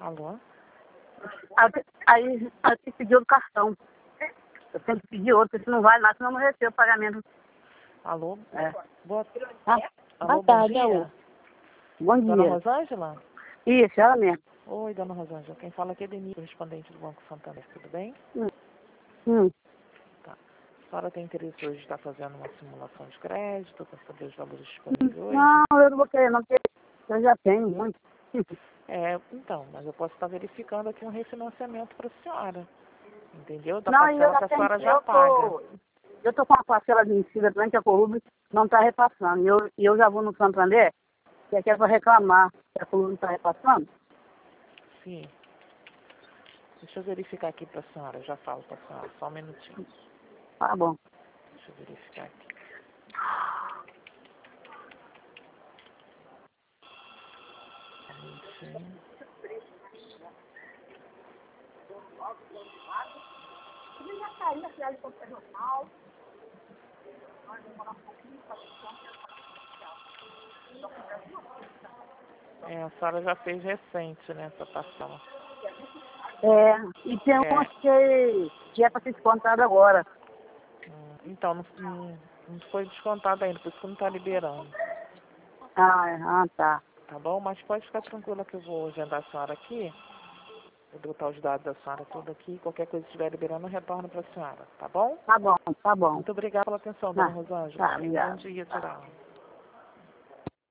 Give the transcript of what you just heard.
Alô? Aí eu tenho que pedir outro cartão. Eu tenho que pedir outro, porque se não vai lá, senão eu não recebo o pagamento. Alô? É. Boa, Ah, alô, boa bom tarde, dia. alô. Bom Dona dia. Rosângela? Isso, ela mesmo. Oi, Dona Rosângela. Quem fala aqui é Denise, correspondente do Banco Santander. Tudo bem? Hum. Hum. Tá. A senhora tem interesse hoje de estar fazendo uma simulação de crédito para saber os valores disponíveis hoje? Não, eu não vou querer, não, porque eu já tenho muito. Então, mas eu posso estar verificando aqui um refinanciamento para a senhora. Entendeu? Da Não, e eu parcela já que a tenho, senhora já paga. eu tô com a parcela vencida também, que a Colube não está repassando. E eu já vou no Santander, que aqui é para reclamar que a Colube não está repassando. Sim. Deixa eu verificar aqui para a senhora. Já falo para a senhora. Só um minutinho. Tá bom. Deixa eu verificar aqui. Um minutinho. A senhora já fez recente, né, essa parcela. E tem umas que é para ser descontado agora. Então, não foi descontado ainda, por isso que não está liberando. Tá. Tá bom? Mas pode ficar tranquila que eu vou agendar a senhora aqui. Vou botar os dados da senhora tudo aqui. Qualquer coisa que estiver liberando, eu retorno para a senhora. Tá bom? Tá bom. Muito obrigada pela atenção, Dona Rosângela. Tá, obrigada. Bom dia, tchau.